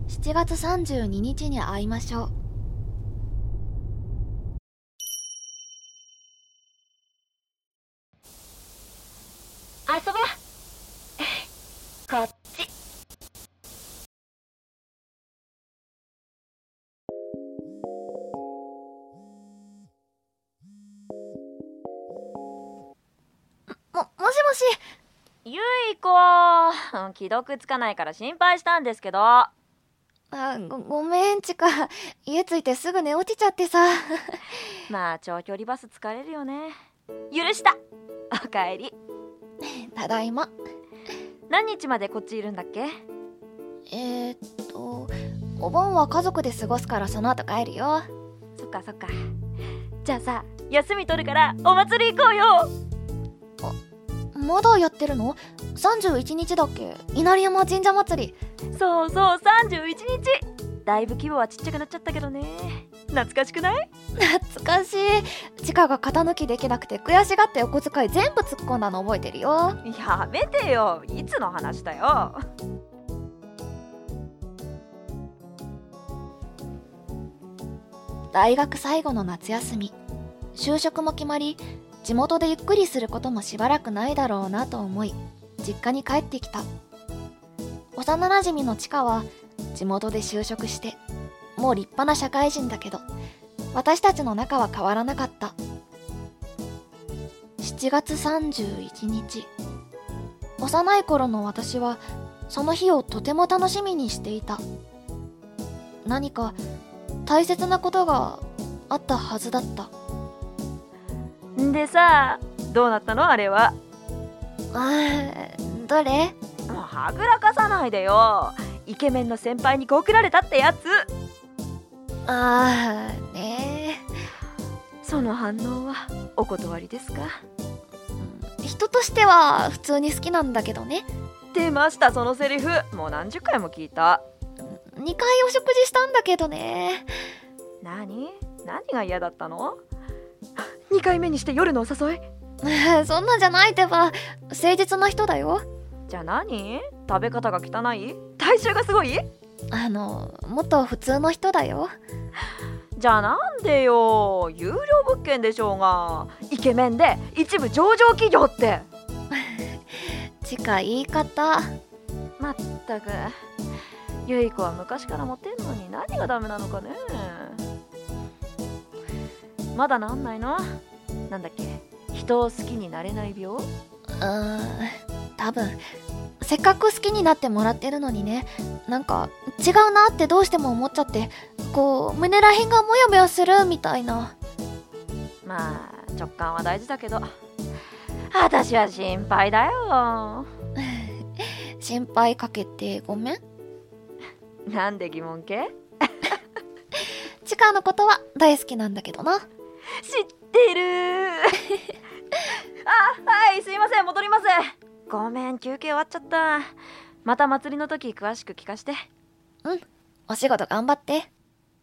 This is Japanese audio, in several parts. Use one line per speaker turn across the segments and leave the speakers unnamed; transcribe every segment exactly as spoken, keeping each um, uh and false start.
しちがつさんじゅうににちに会いましょう。
遊ぼう。こっち。
も、もしもし。
ゆいこ、既読つかないから心配したんですけど。
あ、ご、ごめんちか。家着いてすぐ寝落ちちゃってさ。
まあ長距離バス疲れるよね。許した。おかえり。
ただいま。
何日までこっちいるんだっけ？
えー、っとお盆は家族で過ごすからその後帰るよ。
そっかそっか。じゃあさ、休み取るからお祭り行こうよ。
まだやってるの？さんじゅういちにちだっけ？稲荷山神社祭り。
そうそう、さんじゅういちにち。だいぶ規模はちっちゃくなっちゃったけどね。懐かしくない？
懐かしい。チカが型抜きできなくて悔しがってお小遣い全部突っ込んだの覚えてるよ。
やめてよ、いつの話だよ。
大学最後の夏休み、就職も決まり、地元でゆっくりすることもしばらくないだろうなと思い、実家に帰ってきた。幼なじみのチカは地元で就職してもう立派な社会人だけど、私たちの仲は変わらなかった。しちがつさんじゅういちにち、幼い頃の私はその日をとても楽しみにしていた。何か大切なことがあったはずだった。
でさ、どうなったのあれは。
あー、どれ？
もうはぐらかさないでよ。イケメンの先輩に告られたってやつ。
あーね
ー。その反応はお断りですか？
人としては普通に好きなんだけどね。
出ました、そのセリフ。もう何十回も聞いた。
にかいお食事したんだけどね。
何？何が嫌だったの？にかいめにして夜のお誘い？
そんなんじゃないってば、誠実な人だよ。
じゃあ何？食べ方が汚い？体臭がすごい？
あの、もっと普通の人だよ。
じゃあなんでよ、有料物件でしょうが。イケメンで一部上場企業って。
近い言い方。
まったく、ゆい子は昔からモテんのに何がダメなのかね。まだ治んないの？なんだっけ、人を好きになれない病？
うーん、多分せっかく好きになってもらってるのにね、なんか違うなってどうしても思っちゃって、こう胸らへんがモヤモヤするみたいな。
まあ直感は大事だけど、私は心配だよ。
心配かけてごめん。
なんで疑問系？
チカのことは大好きなんだけどな。
知ってる。あ、はい、すいません、戻ります。ごめん、休憩終わっちゃった。また祭りの時詳しく聞かして。
うん、お仕事頑張って。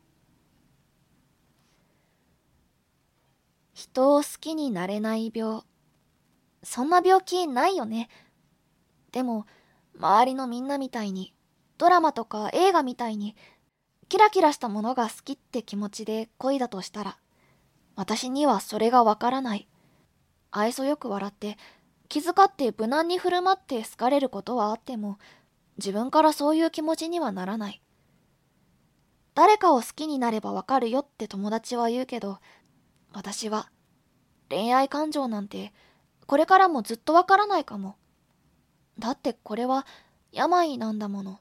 人を好きになれない病、そんな病気ないよね。でも周りのみんなみたいに、ドラマとか映画みたいにキラキラしたものが好きって気持ちで恋だとしたら、私にはそれがわからない。愛想よく笑って気遣って無難に振る舞って好かれることはあっても、自分からそういう気持ちにはならない。誰かを好きになればわかるよって友達は言うけど、私は恋愛感情なんてこれからもずっとわからないかも。だってこれは病なんだもの。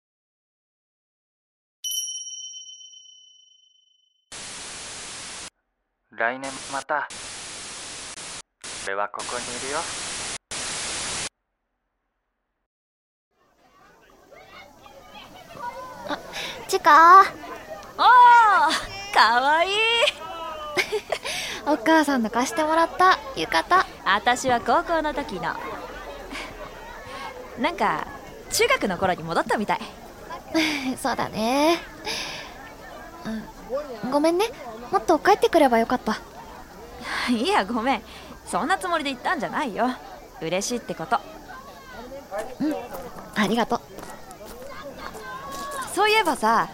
来年また俺はここにいるよ。
あ、チカ。
おー、かわいい。
お母さんの貸してもらった浴衣。
私は高校の時の。なんか中学の頃に戻ったみたい。
そうだね、うん、ごめんね、もっと帰ってくればよかった。
いやごめん、そんなつもりで言ったんじゃないよ。嬉しいってこと。
うん、ありがとう。
そういえばさ、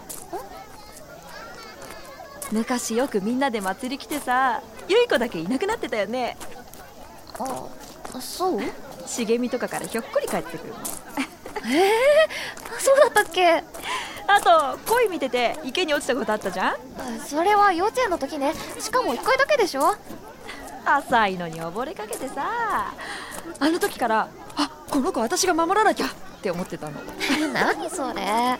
昔よくみんなで祭り来てさ、ゆい子だけいなくなってたよね。
あ、そう？
茂みとかからひょっこり帰ってくるの。
えー、そうだったっけ？
あと鯉見てて池に落ちたことあったじゃん。
それは幼稚園の時ね。しかもいっかいだけでしょ。
浅いのに溺れかけてさ、あの時からあ、この子私が守らなきゃって思ってたの。
何それ。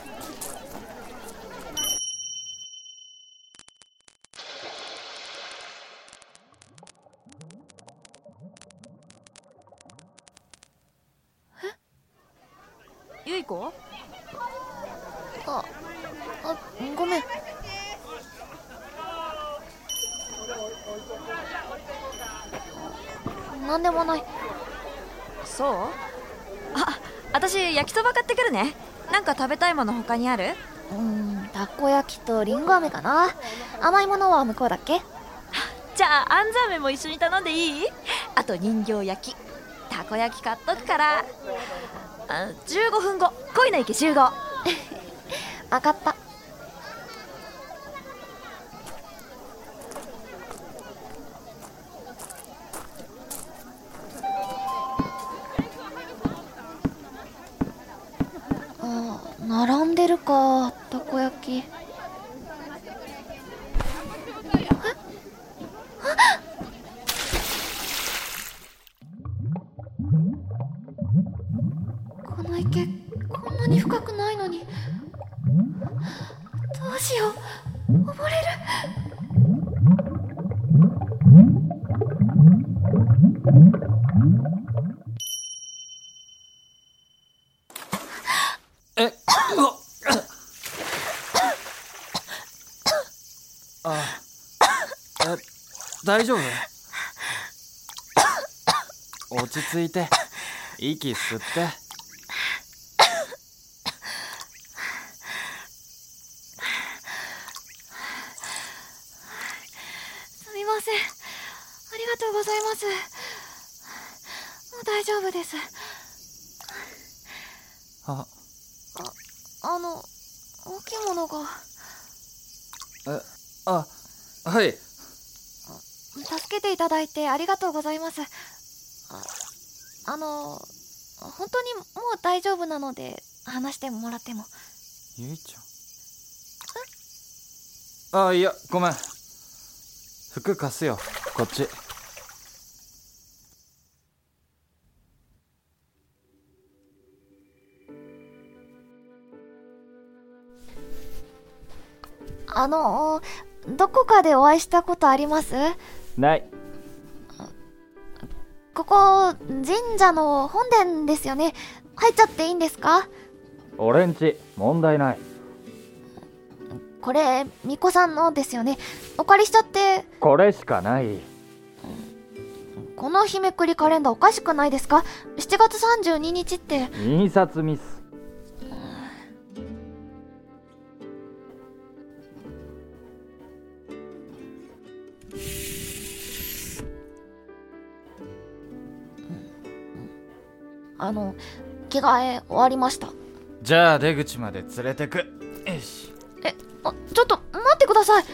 ゆい子？
あ、あ、ごめん。なんでもない。
そう？あ、私焼きそば買ってくるね。なんか食べたいもの他にある？
うーん、たこ焼きとりんご飴かな。甘いものは向こうだっけ？
じゃああんざ飴も一緒に頼んでいい？あと人形焼き、たこ焼き買っとくから。あ、じゅうごふんご、恋の池集合。
分かった。あ、並んでるか、たこ焼き。え？あ！この池、こんなに深くないのに。どうしよう、溺れる。
え、うわあ、え、大丈夫？落ち着いて息吸って。
すみません、ありがとうございます。もう大丈夫です。
あ、
あの、大きいものが。
え、あ、はい。
助けていただいてありがとうございます。あ、あの、本当にもう大丈夫なので話してもらっても。
ゆいちゃん。あ、いや、ごめん。服貸すよ、こっち。
あの、どこかでお会いしたことあります？
ない。
ここ神社の本殿ですよね。入っちゃっていいんですか？
俺んち問題ない。
これ巫女さんのですよね。お借りしちゃって。
これしかない。
この日めくりカレンダーおかしくないですか？しちがつさんじゅうににちって。
印刷ミス。
あの、着替え終わりました。
じゃあ出口まで連れてく。よし。
え、あ、ちょっと待ってください。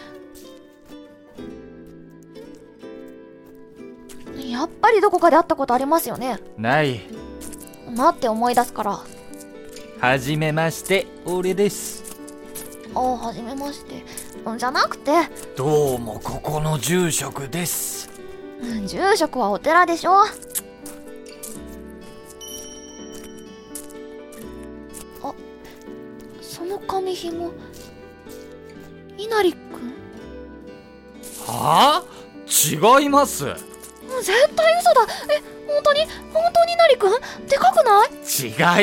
やっぱりどこかで会ったことありますよね。
ない。
待って思い出すから。
はじめまして、俺です。
ああ、はじめまして。じゃなくて、
どうもここの住職です。
住職はお寺でしょ。あ、その紙紐、稲荷くん？
はあ？違います。
絶対嘘だ。え、本当に本当に稲荷くん？でかくない？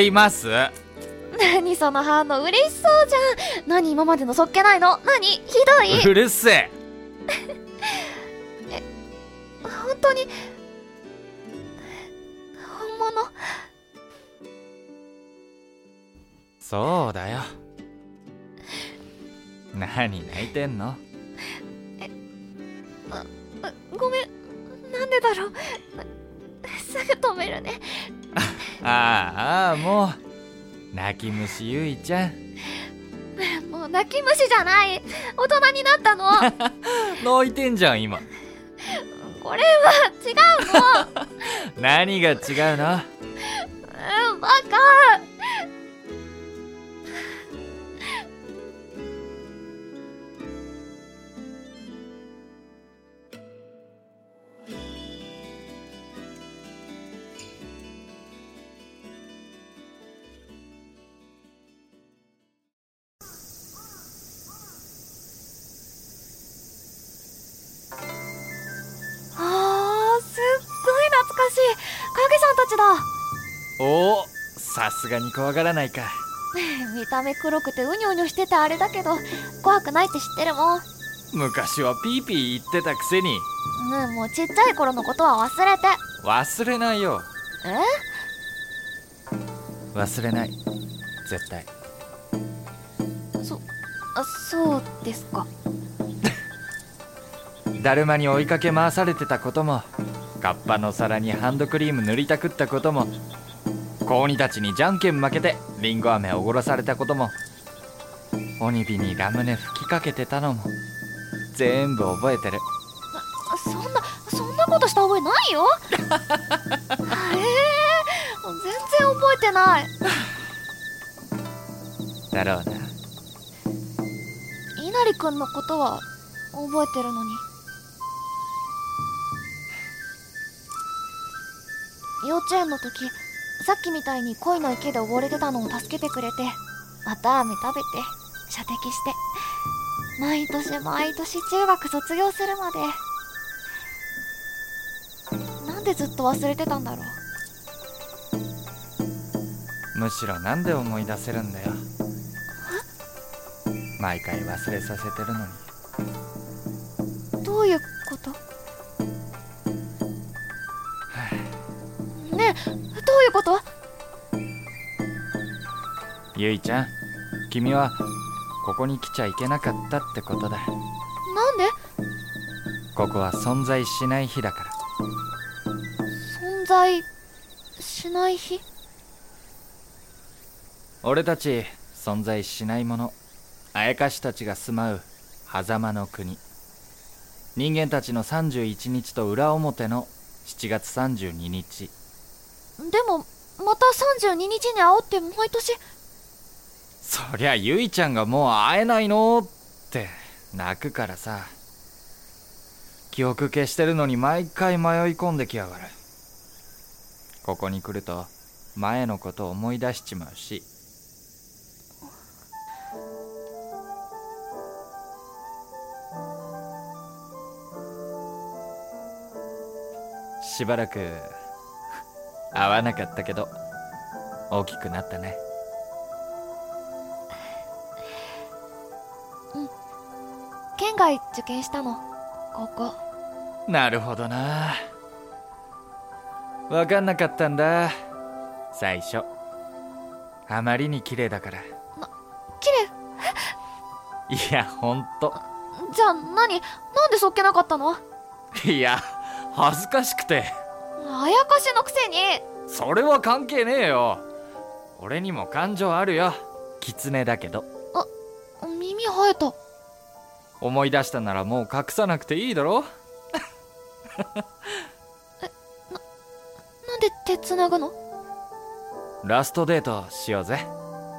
違います。
何その反応、嬉しそうじゃん。何今までのそっけないの？何ひどい。
うるせえ。
え、本当に本物？
そうだよ。何泣いてんの？
え、あ、ごめん。なんでだろう。すぐ止めるね。
ああ、もう泣き虫ゆいちゃん。
泣き虫じゃない。大人になったの。
泣いてんじゃん今。
これは違うの。
何が違うの？
うん、バカ。影さんたちだ。
おお、さすがに怖がらないか。
見た目黒くてうにょうにょしててあれだけど怖くないって知ってるもん。
昔はピーピー言ってたくせに。
うん、もうちっちゃい頃のことは忘れて。
忘れないよ。
え？
忘れない、絶対。
そ、あ、そうですか。
だるまに追いかけ回されてたことも、カッパの皿にハンドクリーム塗りたくったことも、子鬼たちにじゃんけん負けてリンゴ飴をおごらされたことも、鬼火にラムネ吹きかけてたのも全部覚えてる。
そんなそんなことした覚えないよ。えー、全然覚えてない。
だろうな。
稲荷くんのことは覚えてるのに。幼稚園の時、さっきみたいに恋の池で溺れてたのを助けてくれて、また飴食べて射的して、毎年毎年中学卒業するまで。なんでずっと忘れてたんだろう。
むしろなんで思い出せるんだよ。毎回忘れさせてるのに。
どういうこと？ねえ、どういうこと？
ゆいちゃん、君はここに来ちゃいけなかったってことだ。
なんで？
ここは存在しない日だから。
存在しない日？
俺たち存在しないもの、あやかしたちが住まう狭間の国。人間たちのさんじゅういちにちと裏表のしちがつさんじゅうににち。
でもまたさんじゅうににちに会おうって毎年。
そりゃゆいちゃんがもう会えないのって泣くからさ。記憶消してるのに毎回迷い込んできやがる。ここに来ると前のことを思い出しちまうし。しばらく会わなかったけど大きくなったね。
うん、県外受験したの、高校。
なるほどな。分かんなかったんだ最初。あまりに綺麗だから。
な、綺
麗？いや、ほんと。
じゃあ何？なんでそっけなかったの？
いや、恥ずかしくて。
あやかしのくせに。
それは関係ねえよ。俺にも感情あるよ。狐だけど。
あ、耳生えた。
思い出したならもう隠さなくていいだろ。
え、な、なんで手つなぐの？
ラストデートしようぜ。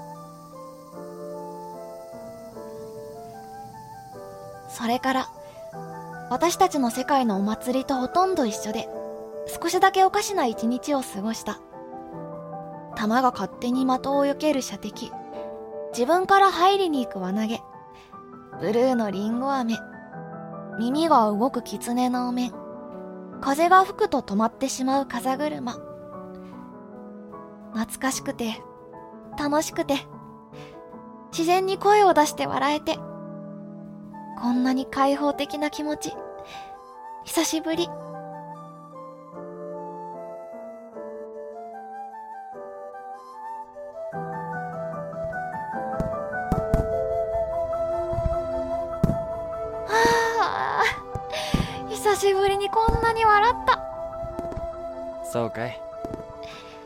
それから私たちの世界のお祭りとほとんど一緒で、少しだけおかしな一日を過ごした。弾が勝手に的を避ける射的、自分から入りに行く輪投げ、ブルーのリンゴ飴、耳が動く狐のお面、風が吹くと止まってしまう風車。懐かしくて楽しくて、自然に声を出して笑えて、こんなに開放的な気持ち久しぶり。はあ、久しぶりにこんなに笑った。
そうかい。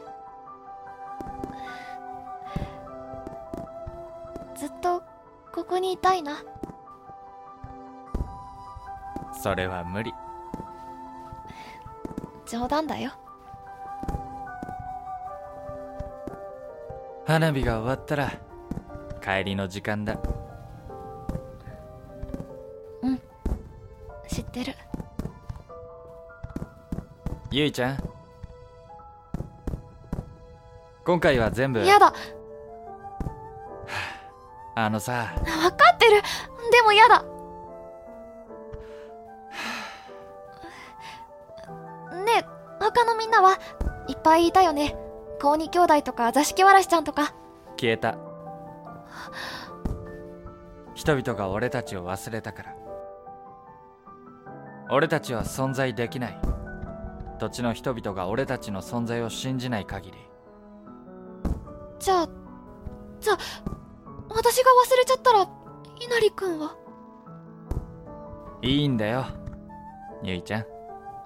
ずっとこここにいたいな。
それは無理。
冗談だよ。
花火が終わったら帰りの時間だ。
うん、知ってる。
ゆいちゃん、今回は全部。
やだ。
あのさ。
分かってる。でもやだ。ねえ、他のみんなはいっぱいいたよね。高二兄弟とか座敷わらしちゃんとか。
消えた。人々が俺たちを忘れたから。俺たちは存在できない。土地の人々が俺たちの存在を信じない限り。
じゃあじゃあ私が忘れちゃったら稲荷くんは。
いいんだよゆいちゃん。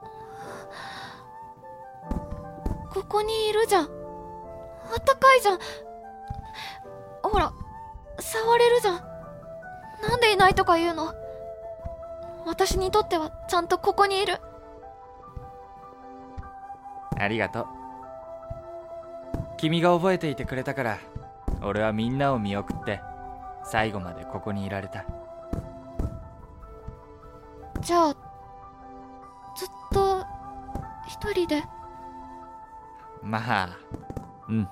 ここにいるじゃん。あったかいじゃん。ほら触れるじゃん。なんでいないとか言うの。私にとってはちゃんとここにいる。
ありがとう。君が覚えていてくれたから俺はみんなを見送って最後までここにいられた。
じゃあずっと一人で。
まあうん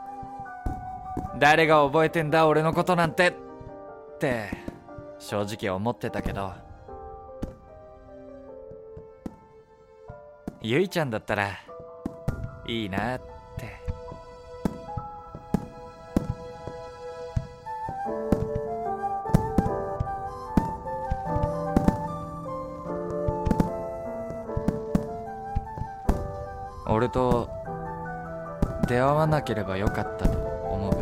誰が覚えてんだ俺のことなんてって正直思ってたけど、ゆいちゃんだったらいいなって。俺と出会わなければよかったと思う。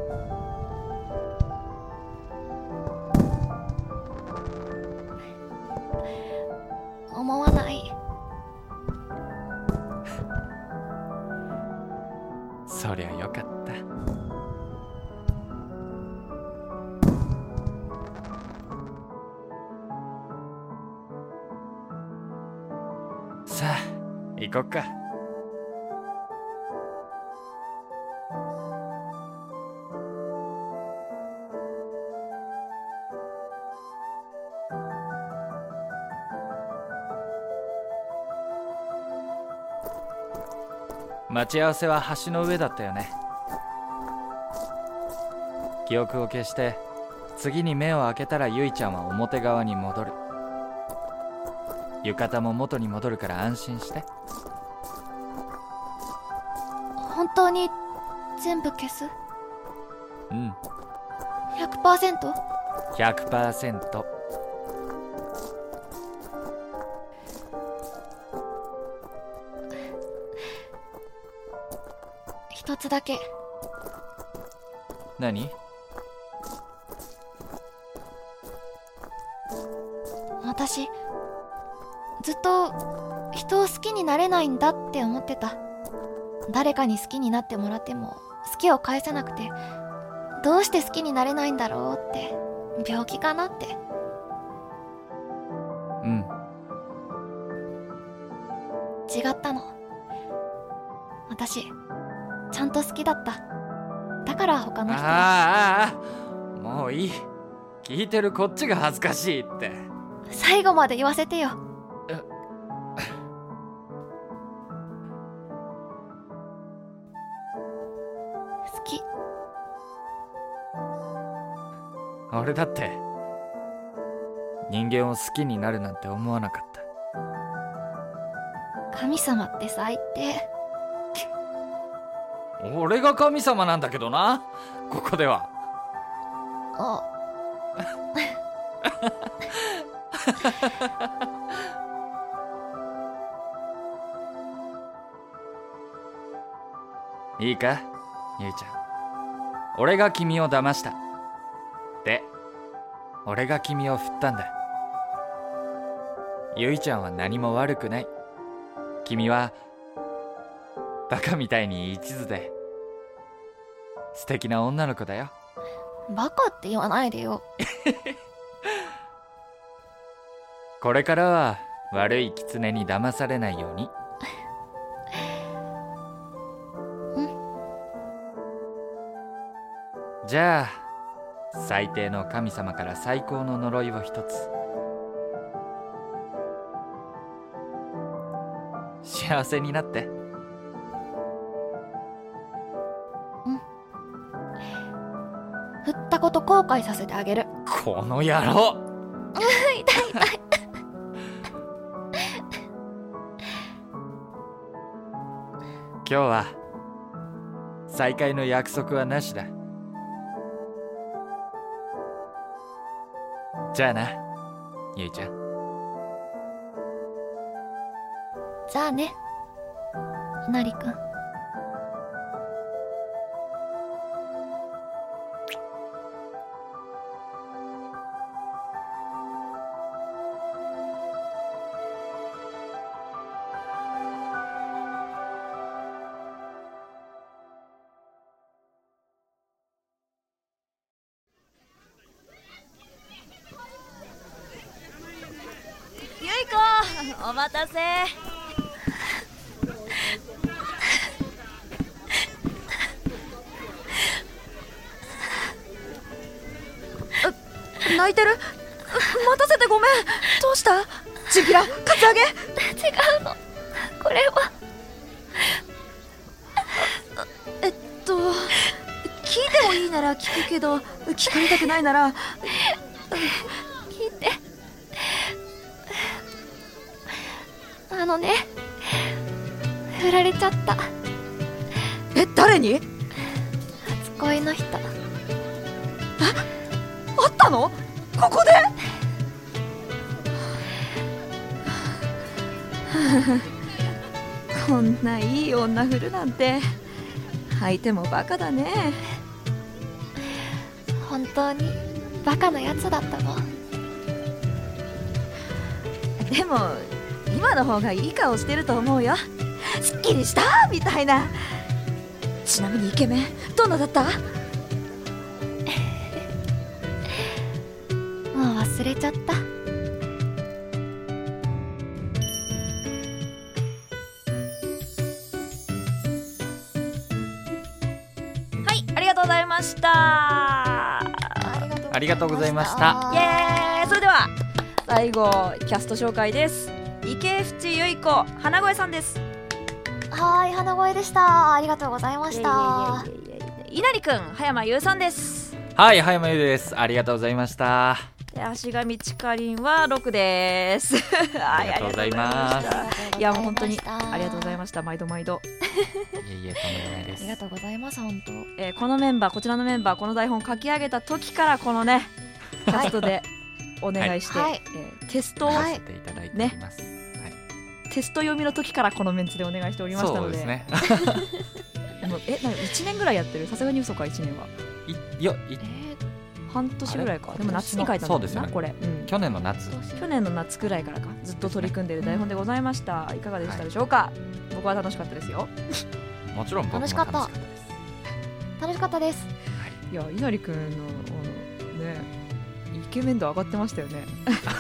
思わない。
そりゃよかった。さあ行こっか。待ち合わせは橋の上だったよね。記憶を消して次に目を開けたらゆいちゃんは表側に戻る。浴衣も元に戻るから安心して。
本当に全部消す？
うん
ひゃくパーセント？
ひゃくパーセント。
一つだけ。
何？
私ずっと人を好きになれないんだって思ってた。誰かに好きになってもらっても好きを返せなくて、どうして好きになれないんだろうって、病気かなって。
うん。
違ったの。私ちゃんと好きだった。だから他の人は。
ああああもういい。聞いてるこっちが恥ずかしいって。
最後まで言わせてよ。好き。
俺だって人間を好きになるなんて思わなかった。
神様って最低。
俺が神様なんだけどな、ここでは。
あ
いいかゆいちゃん、俺が君を騙した。で俺が君を振ったんだ。ゆいちゃんは何も悪くない。君はバカみたいに一途で素敵な女の子だよ。
バカって言わないでよ。
これからは悪い狐に騙されないように。じゃあ最低の神様から最高の呪いを一つ。幸せになって。
振ったこと後悔させてあげる。
この野郎。
痛い痛い。
今日は再会の約束はなしだ。じゃあな、ゆいちゃん。
じゃあね、いなりくん。
ゆいこ、お待たせ。泣いてる？待たせてごめん。どうした？チンピラ、カツアゲ？
違うの、これは。
えっと聞いてもいいなら聞くけど、聞かれたくないなら
聞いて。あのね、振られちゃった。
え、誰に？
初恋の人。
あったの？ここで？こんないい女振るなんて、相手もバカだね。
本当にバカなやつだったの。
でも今の方がいい顔してると思うよ。すっきりしたみたいな。ちなみにイケメンどんなだった？
もう忘れちゃった。
はい、ありがとうございました。
ありがとうございました。
イエーイ。それでは最後キャスト紹介です。池淵ゆい子、花声さんです。
はーい、花声でした。ありがとうございました。
いなりくん、葉山優さんです。
はい、葉山優です。ありがとうございました。
足神ちかりんはろくです。
ありがとうございます。
いやもう本当にありがとうございました。毎度毎度。
いえいえ、とんでもないです。
ありがとうございます。本当、
えー、このメンバー、こちらのメンバー、この台本書き上げた時からこのねキャストでお願いして、
はい、
えー、テストを
させていただいております。
ね、はい、テスト読みの時からこのメンツでお願いしておりましたので。そうですね。もうえ、なんかいちねんぐらいやってる？さすがに嘘か。いちねんは。
いいや、い
えー、半年ぐらいか。でも夏に書いたんだもんな、ね、これ、うん。
去年の夏。
去年の夏くらいからかずっと取り組んでいる台本でございました。いかがでしたでしょうか？はい、僕は楽しかったですよ。
もちろん僕も楽しかったです。
楽しかったです。
はい、いや、稲荷くんのあのね、イケメン度上がってましたよね。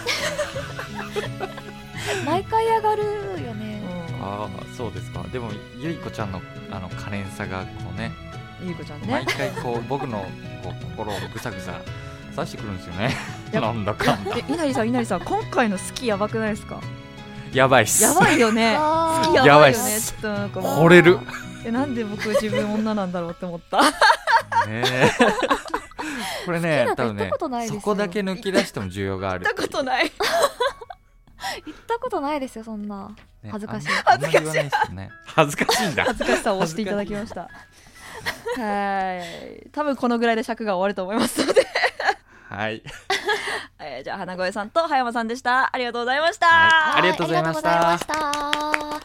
毎回上がるよね。
うん、ああ、そうですか。でもゆいこちゃんのあの可憐さがこうね、
ゆいこちゃんね、
毎回こう僕のこう心をぐさぐさ刺してくるんですよね。なんだかんだ。
え、稲荷さん、稲荷さん、今回の好きやばくないですか？
やばいっす。
やばいよね。好きやばいよね。ちょっとなんか
惚れる。
え、なんで僕自分女なんだろうって思った。
ねこれね、多分ね、そこだけ抜き出しても需要がある。
言ったことない。
言ったことないですよ、そんな。恥ずかしい。
恥ずかしい。
恥ずかしいんだ。
恥ずかしさを押していただきました。はい。多分このぐらいで尺が終わると思いますので。
はい。
えー、じゃあ花声さんと葉山さんでした。ありがとうございました。
はい、ありがとうございました。
ありがとうございました。